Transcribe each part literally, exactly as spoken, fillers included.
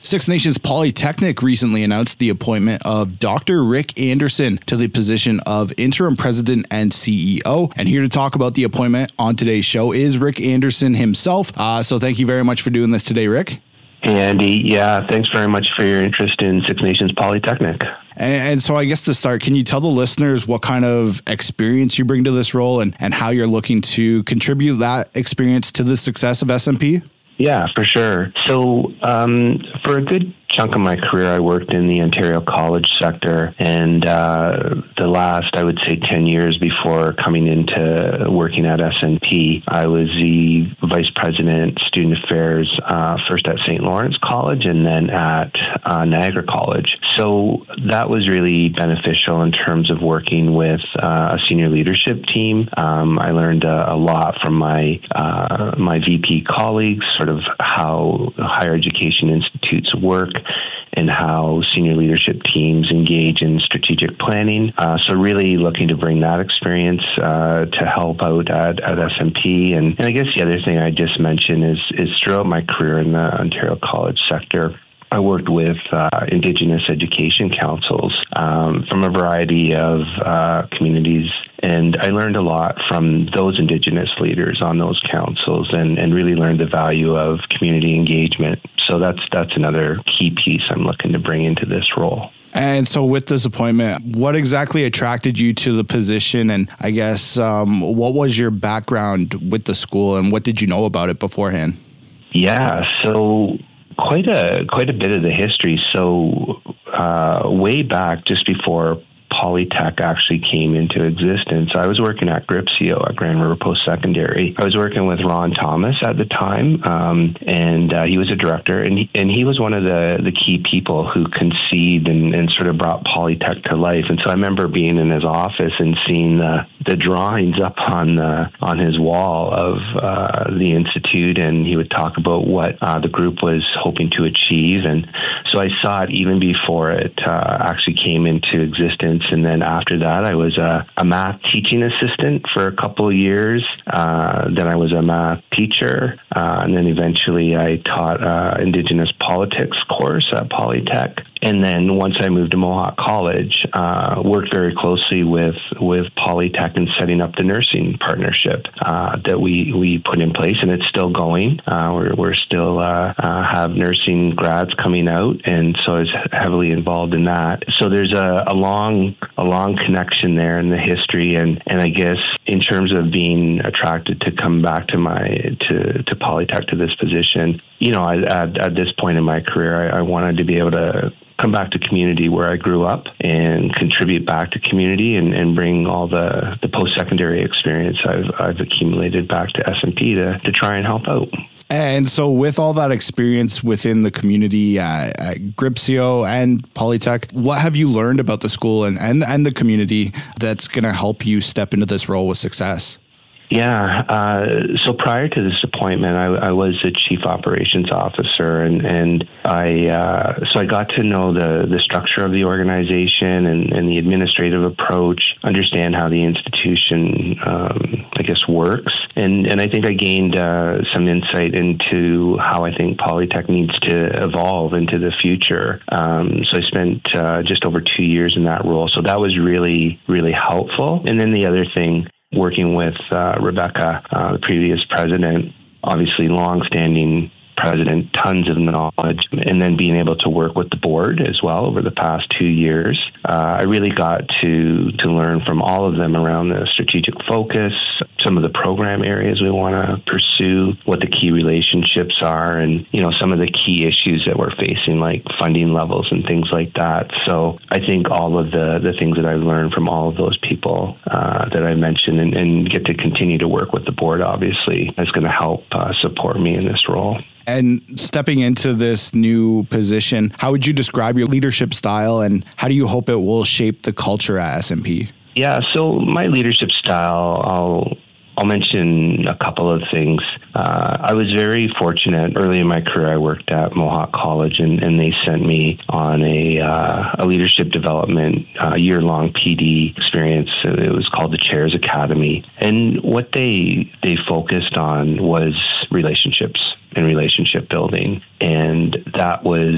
Six Nations Polytechnic recently announced the appointment of Doctor Rick Anderson to the position of interim president and C E O. And here to talk about the appointment on today's show is Rick Anderson himself. Uh, so thank you very much for doing this today, Rick. Hey, Andy. Yeah, thanks very much for your interest in Six Nations Polytechnic. And, and so I guess to start, can you tell the listeners what kind of experience you bring to this role and, and how you're looking to contribute that experience to the success of S N P? Yeah, for sure. So um, for a good chunk of my career, I worked in the Ontario college sector, and uh, the last, I would say, ten years before coming into working at S N P, I was the Vice President, Student Affairs, uh, first at Saint Lawrence College and then at uh, Niagara College. So that was really beneficial in terms of working with uh, a senior leadership team. Um, I learned a, a lot from my uh, my V P colleagues, sort of how higher education institutes work and how senior leadership teams engage in strategic planning. Uh, so really looking to bring that experience uh, to help out at, at S N P. And, and I guess the other thing I just mentioned is, is throughout my career in the Ontario college sector, I worked with uh, Indigenous education councils um, from a variety of uh, communities, and I learned a lot from those Indigenous leaders on those councils, and, and really learned the value of community engagement. So that's that's another key piece I'm looking to bring into this role. And so with this appointment, what exactly attracted you to the position? And I guess um, what was your background with the school, and what did you know about it beforehand? Yeah, so quite a quite a bit of the history. So uh, way back, just before Polytech actually came into existence, I was working at Gripsio at Grand River Post Secondary. I was working with Ron Thomas at the time, um, and uh, he was a director, and he, and he was one of the, the key people who conceived and, and sort of brought Polytech to life. And so I remember being in his office and seeing the, the drawings up on the, on his wall of uh, the institute, and he would talk about what uh, the group was hoping to achieve. And so I saw it even before it uh, actually came into existence. And then after that, I was a, a math teaching assistant for a couple of years. Uh, then I was a math teacher. Uh, and then eventually I taught uh, Indigenous politics course at Polytech. And then once I moved to Mohawk College, uh, worked very closely with, with Polytech in setting up the nursing partnership uh, that we, we put in place. And it's still going. Uh, we're, we're still uh, uh, have nursing grads coming out. And so I was heavily involved in that. So there's a, a long a long connection there in the history, and, and I guess in terms of being attracted to come back to my to, to Polytech, to this position, you know, I, at, at this point in my career, I, I wanted to be able to come back to community where I grew up and contribute back to community and, and bring all the, the post-secondary experience I've, I've accumulated back to S N P to, to try and help out. And so with all that experience within the community uh, at Gripsio and Polytech, what have you learned about the school and, and, and the community that's going to help you step into this role with success? Yeah. Uh, so prior to this appointment, I, I was a chief operations officer, and, and I uh, so I got to know the, the structure of the organization and, and the administrative approach, understand how the institution, um, I guess, works. And, and I think I gained uh, some insight into how I think Polytech needs to evolve into the future. Um, so I spent uh, just over two years in that role. So that was really, really helpful. And then the other thing, working with uh, Rebecca, uh, the previous president, obviously longstanding president, tons of knowledge, and then being able to work with the board as well over the past two years. Uh, I really got to to learn from all of them around the strategic focus, some of the program areas we want to pursue, what the key relationships are, and, you know, some of the key issues that we're facing, like funding levels and things like that. So I think all of the, the things that I've learned from all of those people uh, that I mentioned, and, and get to continue to work with the board, obviously, is going to help uh, support me in this role. And stepping into this new position, how would you describe your leadership style, and how do you hope it will shape the culture at S N P? Yeah, so my leadership style, I'll I'll mention a couple of things. Uh, I was very fortunate early in my career. I worked at Mohawk College, and, and they sent me on a, uh, a leadership development uh, year-long P D experience. It was called the Chairs Academy. And what they they focused on was relationships and relationship building. And that was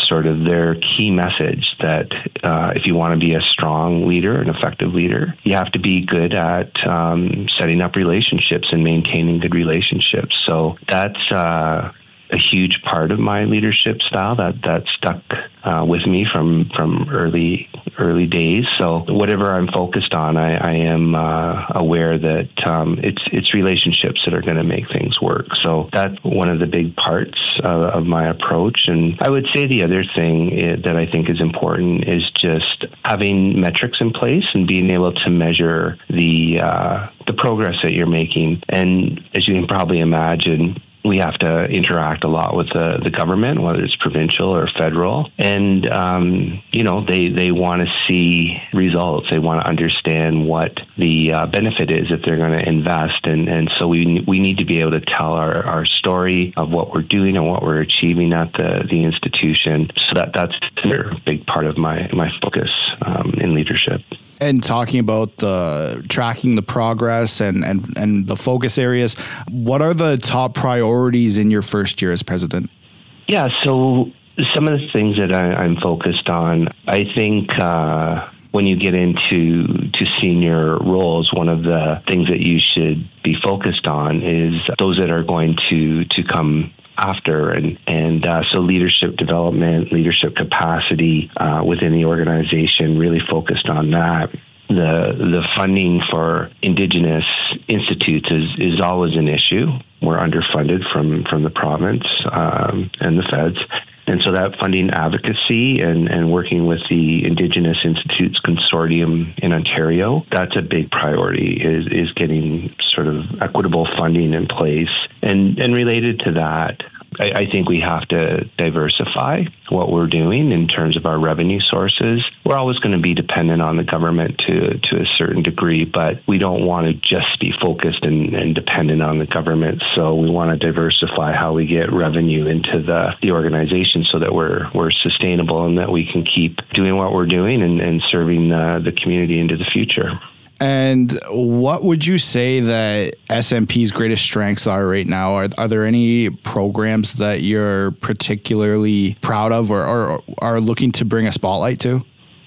sort of their key message that uh, if you want to be a strong leader, an effective leader, you have to be good at um, setting up relationships and maintaining good relationships. So that's uh, a huge part of my leadership style that that stuck uh, with me from from early early days. So whatever I'm focused on, I, I am uh, aware that um, it's it's relationships that are going to make things work. So that's one of the big parts uh, of my approach. And I would say the other thing is, that I think is important is just having metrics in place and being able to measure the uh, the progress that you're making. And as you can probably imagine, we have to interact a lot with the, the government, whether it's provincial or federal. And, um, you know, they, they want to see results. They want to understand what the uh, benefit is if they're going to invest. And, and so we we need to be able to tell our, our story of what we're doing and what we're achieving at the, the institution. So that, that's a big part of my, my focus um, in leadership. And talking about the tracking the progress and, and, and the focus areas, what are the top priorities in your first year as president? Yeah, so some of the things that I, I'm focused on, I think uh, when you get into to senior roles, one of the things that you should be focused on is those that are going to, to come after, and and uh, so leadership development, leadership capacity uh, within the organization, really focused on that. The the funding for Indigenous institutes is, is always an issue. We're underfunded from, from the province um, and the feds. And so that funding advocacy and, and working with the Indigenous Institutes Consortium in Ontario, that's a big priority, is, is getting sort of equitable funding in place. And, and related to that, I, I think we have to diversify what we're doing in terms of our revenue sources. We're always going to be dependent on the government to, to a certain degree, but we don't want to just be focused and, and dependent on the government. So we want to diversify how we get revenue into the, the organization so that we're we're sustainable and that we can keep doing what we're doing and, and serving uh, the community into the future. And what would you say that S M P's greatest strengths are right now? Are, are there any programs that you're particularly proud of or, or are looking to bring a spotlight to?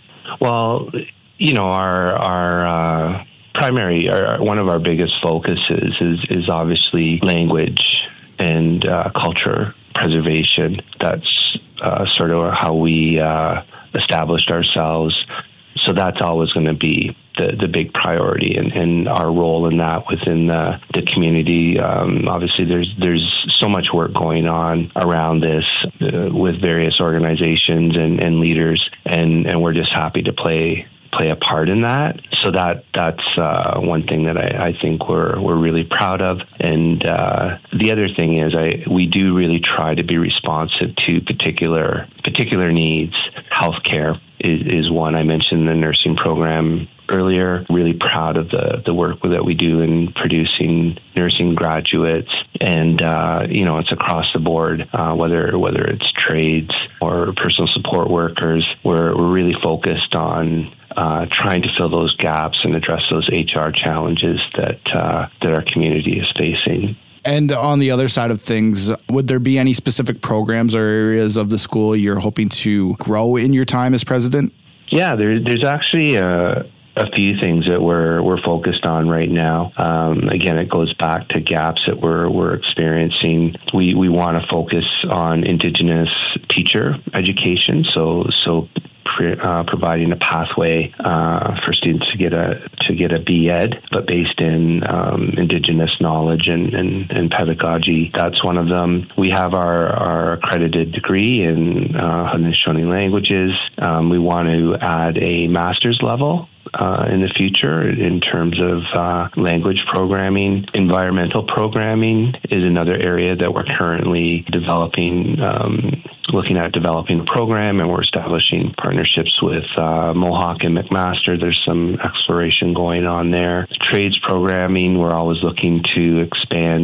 Well, you know, our our uh, primary, our, one of our biggest focuses is, is obviously language and uh, culture preservation. That's uh, sort of how we uh, established ourselves. So that's always going to be the, the big priority, and, and our role in that within the, the community. Um, obviously, there's there's so much work going on around this uh, with various organizations and, and leaders, and, and we're just happy to play play a part in that. So that that's uh, one thing that I, I think we're we're really proud of. And uh, the other thing is, I we do really try to be responsive to particular particular needs. Healthcare is, is one. I mentioned the nursing program earlier. Really proud of the, the work that we do in producing nursing graduates, and uh, you know, it's across the board. Uh, whether whether it's trades or personal support workers, we're we're really focused on uh, trying to fill those gaps and address those H R challenges that uh, that our community is facing. And on the other side of things, would there be any specific programs or areas of the school you're hoping to grow in your time as president? Yeah, there, there's actually a, a few things that we're we're focused on right now. Um, again, it goes back to gaps that we're we're experiencing. We we want to focus on Indigenous teacher education. So so. Uh, providing a pathway uh, for students to get a to get a B Ed, but based in um, Indigenous knowledge and, and, and pedagogy. That's one of them. We have our, our accredited degree in uh, Haudenosaunee languages. Um, we want to add a master's level Uh, in the future in terms of uh, language programming. Environmental programming is another area that we're currently developing, um, looking at developing a program, and we're establishing partnerships with uh, Mohawk and McMaster. There's some exploration going on there. Trades programming, we're always looking to expand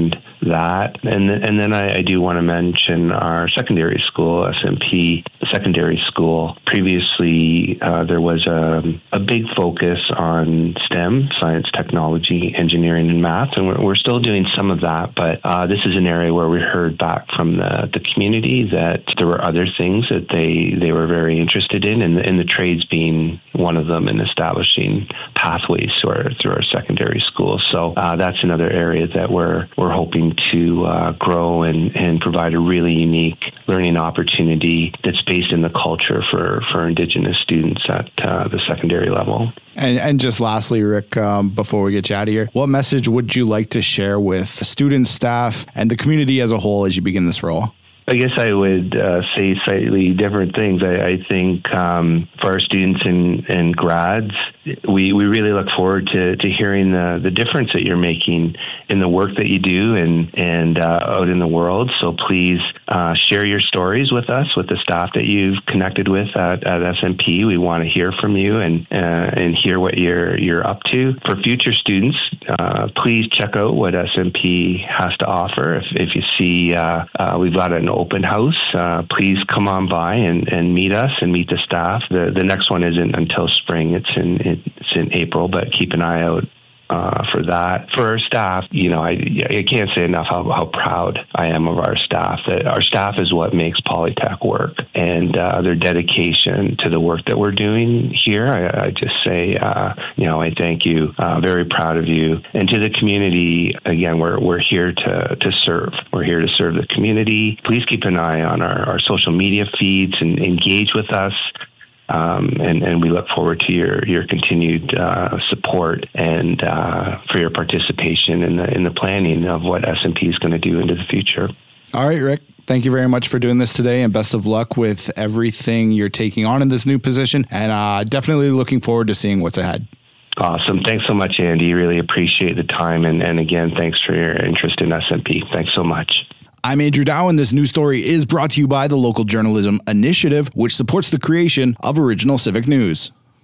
that. And, and then I, I do want to mention our secondary school, S M P Secondary School. Previously, uh, there was a, a big focus on STEM, science, technology, engineering, and math, and we're, we're still doing some of that, but uh, this is an area where we heard back from the, the community that there were other things that they, they were very interested in, and, and the trades being one of them in establishing pathways through our, through our secondary school. So uh, that's another area that we're we're hoping to uh, grow and, and provide a really unique learning opportunity that's based in the culture for, for Indigenous students at uh, the secondary level. And, and just lastly, Rick, um, before we get you out of here, what message would you like to share with students, staff, and the community as a whole as you begin this role? I guess I would uh, say slightly different things. I, I think um, for our students and, and grads, we, we really look forward to, to hearing the, the difference that you're making in the work that you do and, and uh, out in the world. So please uh, share your stories with us, with the staff that you've connected with at, at S M P. We want to hear from you and uh, and hear what you're you're up to. For future students, uh, please check out what S M P has to offer. If, if you see uh, uh, we've got an open house, uh, please come on by and, and meet us and meet the staff. The the next one isn't until spring. It's in it's in April, but keep an eye out uh, for that. For our staff, you know, I, I can't say enough how, how proud I am of our staff. That our staff is what makes Polytech work, and uh, their dedication to the work that we're doing here. I, I just say, uh, you know, I thank you. Uh, very proud of you. And to the community, again, we're we're here to to serve. We're here to serve the community. Please keep an eye on our, our social media feeds and engage with us. Um, and, and we look forward to your your continued uh, support and uh, for your participation in the in the planning of what S M P is going to do into the future. All right, Rick. Thank you very much for doing this today, and best of luck with everything you're taking on in this new position. And uh, definitely looking forward to seeing what's ahead. Awesome. Thanks so much, Andy. Really appreciate the time. And, and again, thanks for your interest in S M P. Thanks so much. I'm Andrew Dow, and this news story is brought to you by the Local Journalism Initiative, which supports the creation of original civic news.